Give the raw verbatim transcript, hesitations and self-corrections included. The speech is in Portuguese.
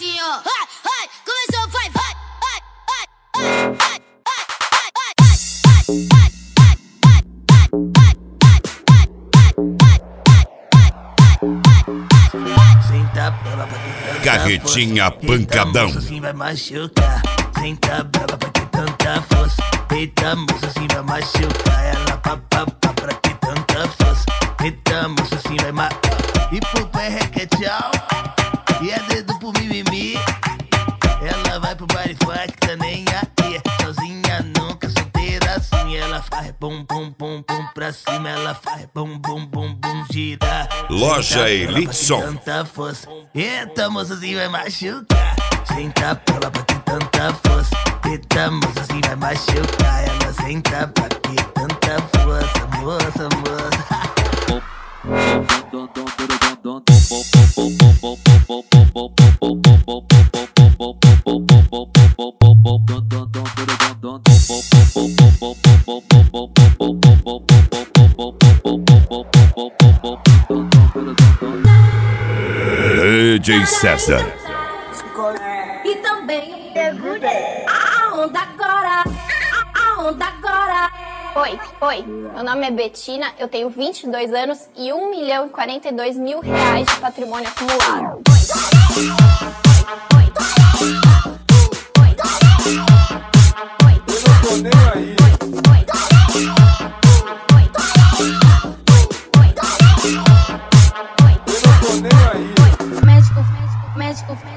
assim, ó. Vai, vai, começou, vai, vai, vai, vai, vai. Senta brava pra ter tanta Carretinha força. pancadão. Eita, moça, assim vai machucar. Senta brava pra ter tanta força. Eita, moça, assim vai machucar. Ela pá, pá, pá, pra ter tanta força. Eita, moça, assim vai ma... E pro pé requeteau. E é dedo pro mimimi. Ela vai pro baile funk, tá nem aí. Sozinha nunca, solteira assim. Ela faz bum, bum, bum, bum pra cima. Ela faz bum, bum, bum, bum, gira. Loja Elite Som. Tanta força. Eita, moça, assim vai machucar. Senta pra lá pra ter tanta força. Eita, moça, assim vai machucar. Ela senta pra ter tanta força. Moça, moça. D J César. E também a onda agora, a onda agora. Oi, oi, meu nome é Betina, eu tenho vinte e dois anos e um milhão e quarenta e dois mil reais de patrimônio acumulado.